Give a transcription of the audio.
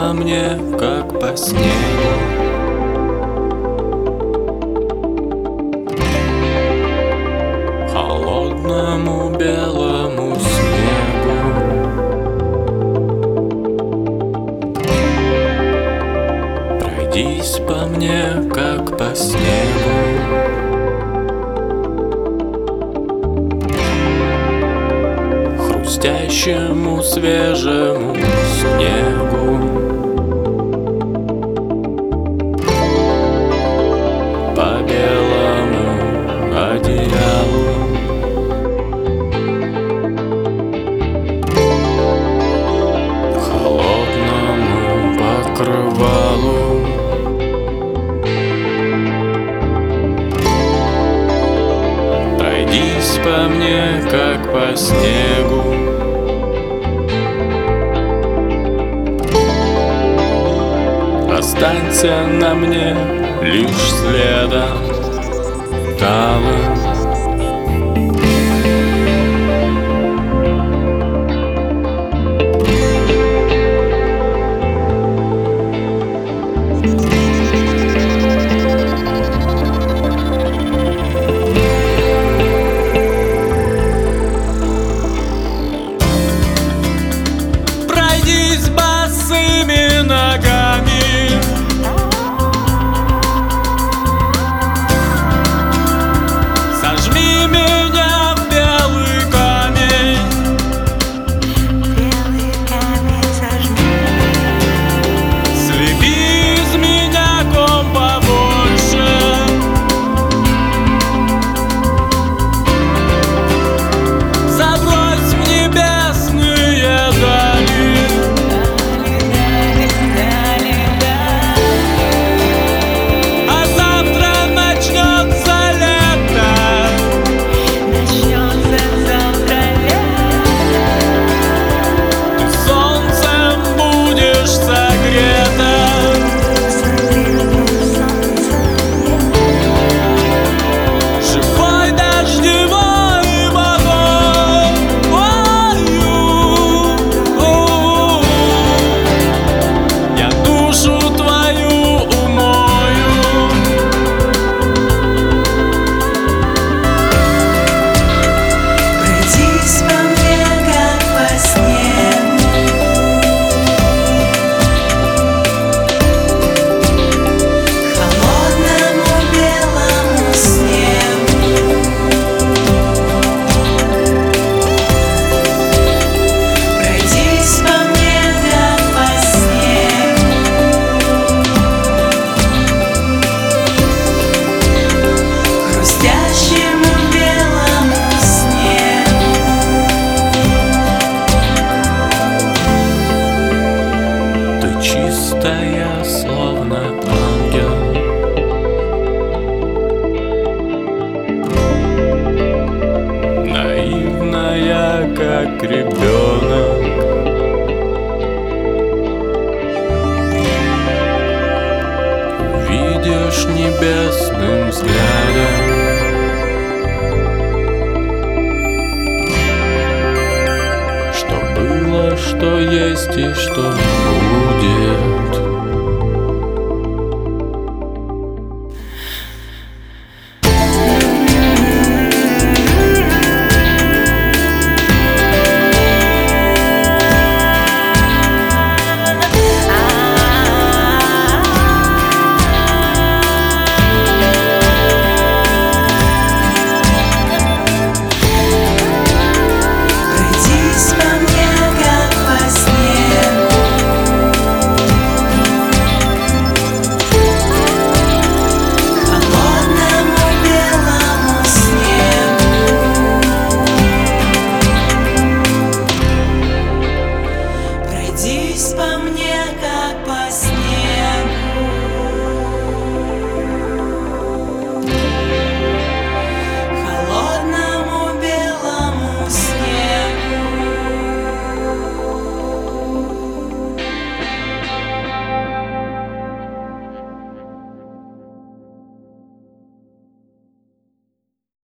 по мне, как по снегу. Холодному белому снегу. Пройдись по мне, как по снегу. Хрустящему свежему снегу. По белому одеялу. Холодному покрывалу. Пройдись по мне, как по снегу. Останься на мне лишь следом талым. Пройдись босыми ногами. Сожми меня в белый камень. Белый камень сожми. Слепи из меня ком побольше. Забрось в небесные дали. А завтра начнется лето. Начнется завтра лето. Ты солнцем будешь согрета. Согретым солнцем Живой дождевой водой. Я душу твою умою. пройдись по мне, как по снегу. Холодному белому снегу. Пройдись по мне, как по снегу. Хрустящему белому снегу. Ты чистая, словно ангел. Наивная, как ребенок. Видишь небесным взглядом. Что было, что есть и что будет.